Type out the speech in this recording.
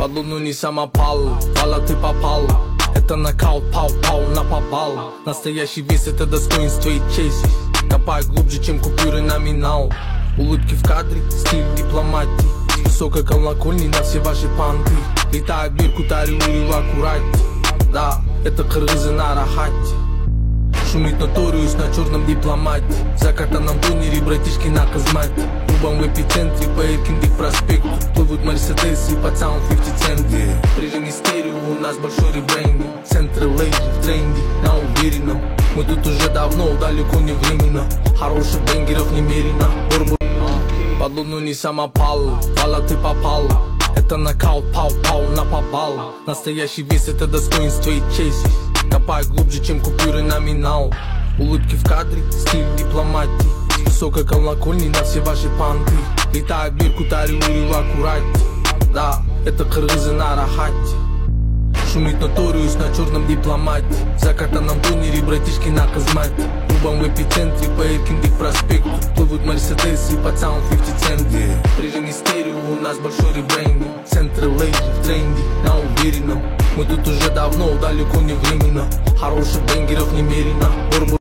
Под луну не самопал, Вала ты попал. Это нокаут, пау-пау на попал. Настоящий вес — это достоинство и честь. Копай глубже, чем купюры номинал. Улыбки в кадре, стиль дипломатии. С высокой колокольни на все ваши панты. Летаю в Биркутаре, урю аккуратней. Да, это кыргызы на рахате. Шумит Notorious на черном дипломате. В закатанном тонере братишки на казмате. Рубам в эпицентре по Эркиндик проспекту. Плывут мерседесы под саунд 50 Cent. Прижми стерео, у нас большой ребрендинг. Центры лейджи в тренде, на уверенном. Мы тут уже давно, далеко не временно. Хороших бенгеров немерено. Под луну не самопал, Вала ты попал. Это нокаут, пау-пау на попал. Настоящий вес — это достоинство и честь. Копай глубже, чем купюры номинал. Улыбки в кадре, стиль дипломатии. С высокой колокольни на все ваши панты. Летаю в Биркутаре, урю аккуратней. Да, это кыргызы на рахате. Шумит Notorious на черном дипломате. В закатанном тонере братишки на казмате. Рубам в эпицентре по Эркиндик проспекту. Плывут мерседесы под саунд 50 Cent. Прижми стерео, у нас большой ребрендинг. Центры лейджи в тренде, на уверенном. Мы тут уже давно, далеко не временно. Хороших бенгеров немерено.